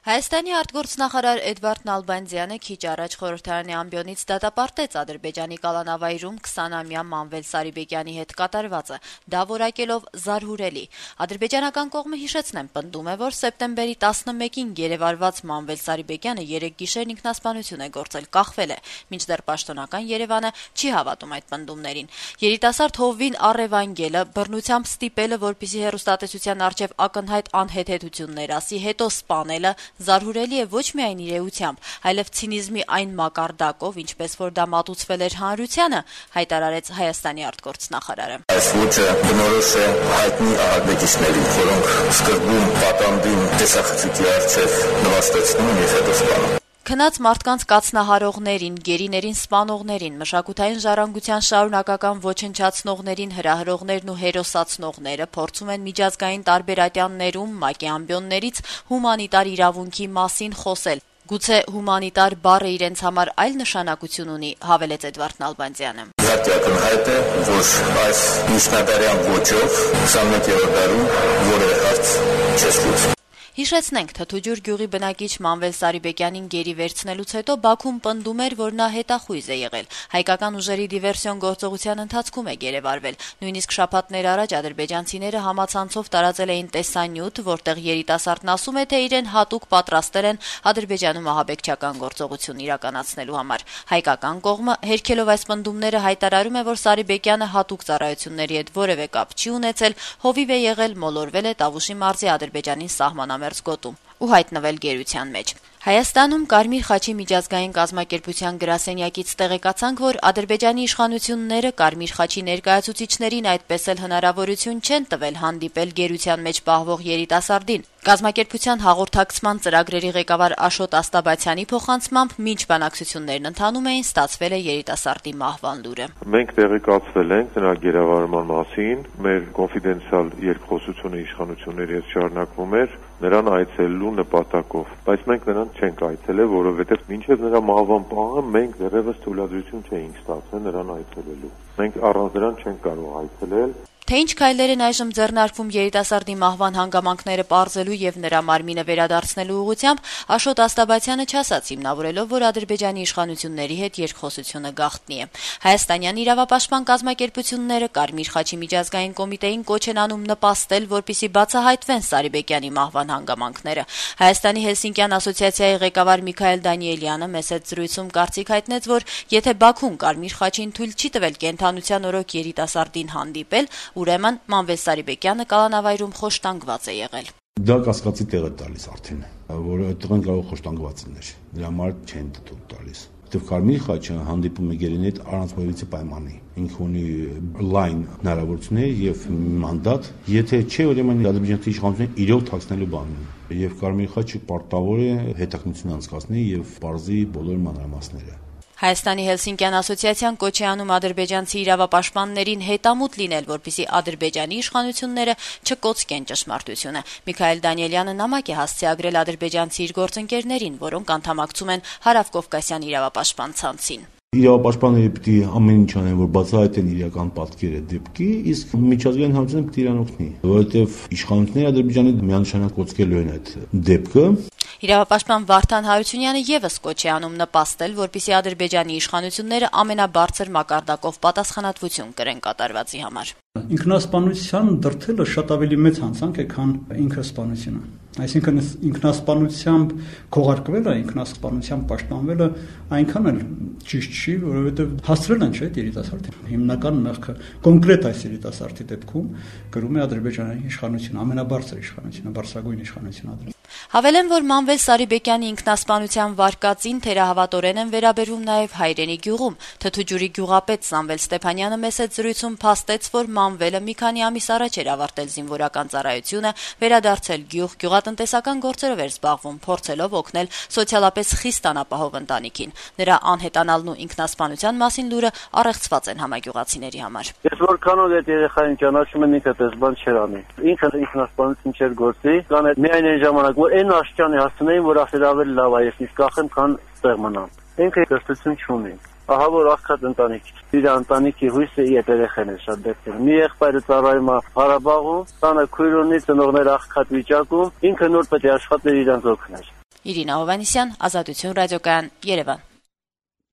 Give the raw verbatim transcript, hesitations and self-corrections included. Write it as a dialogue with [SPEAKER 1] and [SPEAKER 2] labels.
[SPEAKER 1] Հայաստանի արտգործնախարար Էդվարդ Նալբանդյանը քիչ առաջ խորհրդարանի ամբիոնից դատապարտեց Ադրբեջանի կալանավայրում քսանամյա Մանվել Սարիբեկյանի հետ կատարվածը, դա որակելով զարհուրելի։ Ադրբեջանական կողմը հիշեցնեմ պնդում է, որ սեպտեմբերի տասնմեկին գերեվարված Մանվել Սարիբեկյանը երեք գիշեր ինքնասպանություն է գործել, կախվել է, մինչդեռ պաշտոնական Երևանը չի հավատում այդ պնդումներին։ Երիտասարդ Հովվին առևանգելը, բռնությամբ ստիպելը, որպեսզի հեռուստատեսության առջև ակնհայտ անհեթեթություններ ասի, հետո սպանելը զարհուրելի է ոչ միայն իր էությամբ, այլև ցինիզմի այն մակարդակով, ինչպես որ դա մատուցվել էր հանրությանը, հայտարարեց Հայաստանի արտգործնախարարը։
[SPEAKER 2] Այս ոճը բնորոշ է հայտնի ահաբեկիչներին, որոնք սկզբում պատանդին տեսախցիկի առջև նվաստեցնում են եւ հետո սպանում։
[SPEAKER 1] Քնած մարդկանց կացնահարողներին, գերիներին սպանողներին, մշակութային ժառանգության շարունակական ոչնչացնողներին, հրահրողներն ու հերոսացնողները փորձում են միջազգային տարբեր ատյաններում ՄԱԿ-ի ամբիոններից հումանիտար իրավունքի մասին խոսել։ Գուցե հումանիտար բառը իրենց համար այլ նշանակություն ունի, հավելեց Էդվարդ Նալբանդյանը։
[SPEAKER 2] Իհարկե ակնհայտ է, որ այս միջնադարյան ոճով քսանմեկերորդ դարում որևէ հարց չես լուծում։
[SPEAKER 1] Հիշեցնենք, Թթուջուր գյուղի բնակիչ Մանվել Սարիբեկյանին գերի վերցնելուց հետո Բաքուն պնդում էր, որ նա հետախույզ է եղել։ Հայկական ուժերի դիվերսիոն գործողության ընթացքում է գերեվարվել։ Նույնիսկ շաբաթներ առաջ ադրբեջանցիները համացանցով տարածել էին տեսանյութ, որտեղ երիտասարդն ասում է, թե իրեն հատուկ պատրաստել են Ադրբեջանում ահաբեկչական գործողություն իրականացնելու համար։ Հայկական կողմը հերքելով այս պնդումները հայտարարում է, որ Սարիբեկյանը հատուկ ծառայությունների հետ որևէ կապ չի ունեցել, հովիվ է եղել, մոլորվել է Տավուշի մարզի Ադրբեջանին սահմանամերձ գոտում ու հայտնվել գերության մեջ։ Հայաստանում Կարմիր խաչի միջազգային կազմակերպության գրասենյակից տեղեկացանք, որ Ադրբեջանի իշխանությունները Կարմիր խաչի ներկայացուցիչներին այդպես էլ հնարավորություն չեն տվել հանդիպել գերության մեջ պահվող երիտասարդին։ Կազմակերպության հաղորդակցման ծրագրերի ղեկավար Աշոտ Աստաբացյանի փոխանցմամբ, մինչ բանակցություններն ընթանում էին, ստացվել է երիտասարդի մահվան լուրը։
[SPEAKER 3] Մենք տեղեկացվել ենք նրա գերեվարման մասին, մեր կոնֆիդենցիալ երկխոսությունը իշխանությունների հետ շարունակվում էր նրան այցելելու նպատակով, բայց մենք նրան չենք այցելել, որովհետև մինչև նրա մահվան պահը մենք դեռևս թույլատրություն չէինք ստացել նրան այցելելու։ Մենք առանց նրան չենք կարող այցելել։
[SPEAKER 1] Թե ինչ քայլեր են այժմ ձեռնարկվում երիտասարդի մահվան հանգամանքները պարզելու եւ նրա մարմինը վերադարձնելու ուղղությամբ, Աշոտ Աստաբացյանը չասաց, հիմնավորելով, որ Ադրբեջանի իշխանությունների հետ երկխոսությունը գաղտնի է։ Հայաստանյան իրավապաշտպան կազմակերպությունները Կարմիր խաչի միջազգային կոմիտեին կոչ են անում նպաստել, որպեսզի բացահայտվեն Սարիբեկյանի մահվան հանգամանքները։ Հայաստանի Հելսինկյան ասոցիացիայի ղեկավար Միքայել Դանիելյանը մեծ զրույցում կարծիք հայտնեց, որ եթե Բաքուն Կարմիր խաչին թույլ չի տվել կենթանության օրոք երիտասարդին հանդիպել, ուրեմն Մանվել Սարիբեկյանը կալանավայրում խոշտանգված է եղել։
[SPEAKER 4] Դա կասկածի տեղ է տալիս արդեն, որ այդտեղ կարող խոշտանգված լիներ։ Դրա համար չեն դուք տալիս։ Որտեվ Կարմիր խաչը հանդիպում է գերիների հետ առանց որևիցե պայմանի։ Ինքը ունի լայն հնարավորություններ եւ մանդատ, եթե չէ, ուրեմն Ադրբեջանի իշխանությունները իրոք թաքցնելու բան ունեն։ Եվ Կարմիր խաչը պարտավոր է հետաքննություն անցկացնի եւ բարձի բոլոր մանրամասները։
[SPEAKER 1] Հայաստանի Հելսինկյան ասոցիացիան կոչ է անում ադրբեջանցի իրավապաշտպաններին հետամուտ լինել, որպեսզի Ադրբեջանի իշխանությունները չկոծկեն ճշմարտությունը։ Միքայել Դանիելյանը նամակ է հասցեագրել ադրբեջանցի իր գործընկերներին, որոնք անդամակցում են Հարավկովկասյան իրավապաշտպան ցանցին։
[SPEAKER 4] Իրավապաշտպանները պիտի ամեն ինչ անեն, որ բացահայտեն իրական պատկերը դեպքի, իսկ միջազգային հանրությունը պիտի իրան օգնի, որովհետև իշխանությունները Ադրբեջանի միանշանակ կոծկելու են այդ դեպքը։
[SPEAKER 1] Իրավապաշտպան Վարդան Հարությունյանը եւս կոչ է անում նպաստել, որպեսզի Ադրբեջանի իշխանությունները ամենաբարձր մակարդակով պատասխանատվություն կրեն կատարվածի համար։
[SPEAKER 5] Ինքնասպանության դրդելը շատ ավելի մեծ հանցանք է, քան ինքնասպանությունը։ Այսինքն ինքնասպանությամբ քողարկվելը, ինքնասպանությամբ պաշտպանվելը այնքան էլ ճիշտ չի, որովհետև հասցրել են չէ՞ երիտասարդին։ Հիմնական մեղքը կոնկրետ այս երիտասարդի դեպքում կրում է Ադրբեջանի իշխանությունը, ամենաբարձր իշխանությունը, բարձրագույն իշխանությունը։
[SPEAKER 1] Հավելեմ, որ Մանվել Սարիբեկյանի ինքնասպանության վարկածին թերահավատորեն են վերաբերվում նաև հայրենի գյուղում։ Թթուջուրի գյուղապետ Սամվել Ստեփանյանը մեծ զրույցում փաստեց, որ Մանվելը մի քանի ամիս առաջ էր ավարտել զինվորական ծառայությունը, վերադարձել գյուղ, գյուղատնտեսական գործերով էր զբաղվում, փորձելով օգնել սոցիալապես խիստ անապահով ընտանիքին։ Նրա անհետանալն ու ինքնասպանության մասին լուրը առեղծված են համագյուղացիների համար։
[SPEAKER 6] Ես որքանով այդ երեխային ճանաչում եմ, ինքը պես բան չէր անի։ Ինքը ինքնասպանություն չէր գործի, կան այդ միայն այն ժամանակ, որ այն աշճանի հասցնեին, որ ասել ավելի լավ է, ես իսկ կախեմ, քան ստեղ մնամ։ Ինքը կրթություն չունի։ Ահա որ աղքատ ընտանիք։ Իր ընտանիքի հույսը իր երեխան է շատ դեպքերում։ Մի եղբայրը ծառայում է Ղարաբաղում, տանը քույր ունի, ծնողներ աղքատ վիճակում, ինքը նոր պետք է աշխատեր իրանց օգնել։
[SPEAKER 1] Իրինա Հովհաննիսյան, Ազատություն ռադիոկայան, Երևան։